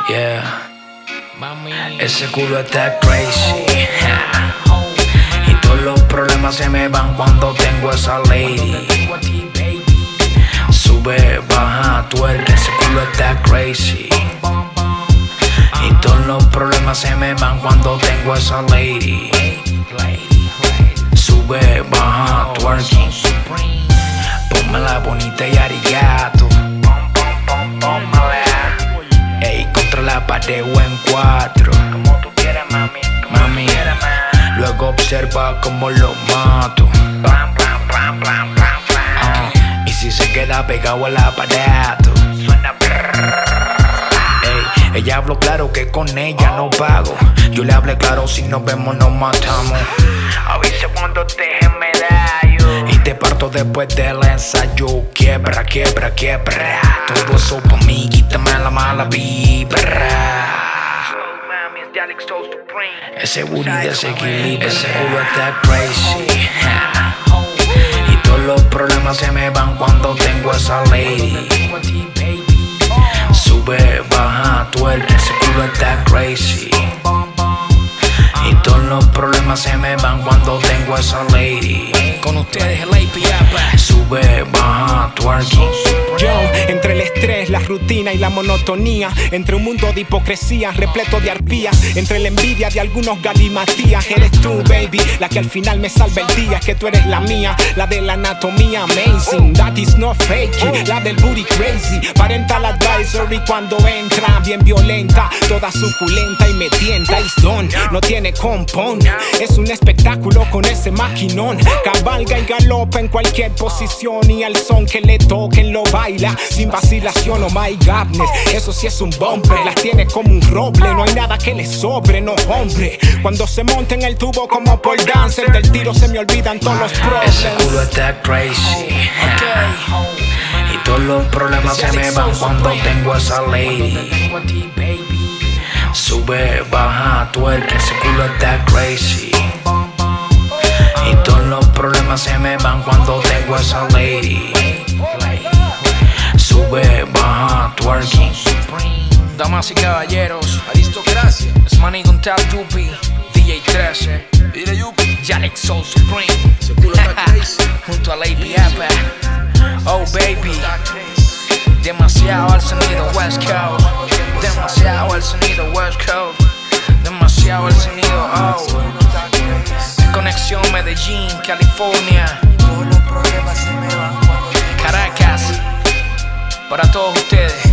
Yeah, ese culo está crazy. Y todos los problemas se me van cuando tengo esa lady. Sube, baja, tuerca, ese culo está crazy. Y todos los problemas se me van cuando tengo esa lady. Sube, baja, twerking. Pónmela bonita y arigato. Ey, contra la pared o en cuatro. Como tú quieras, mami. Mami, luego observa cómo lo mato. Y si se queda pegado al aparato, Suena ey, ella habló claro que con ella no pago. Yo le hablé claro, si nos vemos nos matamos. avise cuando te medallo. Y te parto después del ensayo. Quiebra, quiebra, quiebra. Todo eso pa' mí, quítame la mala vibra. Mami, es de Alex Soul Supreme. Ese booty desequilibra, ese culo está crazy. Y todos los problemas se me van cuando tengo esa lady. Sube, baja, tuerca, ese culo está crazy. Y todos los problemas se me van cuando tengo esa lady. Con ustedes el API. Sube, baja, twerking. Yo, entre el estrés, la rutina y la monotonía, entre un mundo de hipocresía repleto de arpía, entre la envidia de algunos galimatías, eres tú, baby, la que al final me salva el día. Es que tú eres la mía, la de la anatomía amazing, that is not fake, la del booty crazy, parental advisory cuando entra, bien violenta, toda suculenta y me tienta. Is done, no tiene compón, es un espectáculo con ese maquinón, cabalga y galopa en cualquier posición y al son que le toquen lo baila sin vacilación. Oh my godness, eso sí es un bumper, las tiene como un roble, no hay nada que le sobre, no hombre. Cuando se monta en el tubo como Paul Dancer, del tiro se me olvidan todos los Ese problemas. culo está crazy. Y todos los problemas se me van cuando tengo esa lady. Sube, baja, tuerca, ese culo está crazy. Y todos los problemas se me van cuando tengo esa lady. Sube, baja, twerking. Damas y caballeros, aristocracia. Es Manny con Tal Yupi, DJ 13. Mire, Yupi, y Alex Soul Supreme. ese culo está crazy. Junto a Lady Appa. Oh baby, demasiado al sonido West Coast. Demasiado al sonido West Coast. Demasiado al sonido, oh. Conexión Medellín, California. Caracas, para todos ustedes.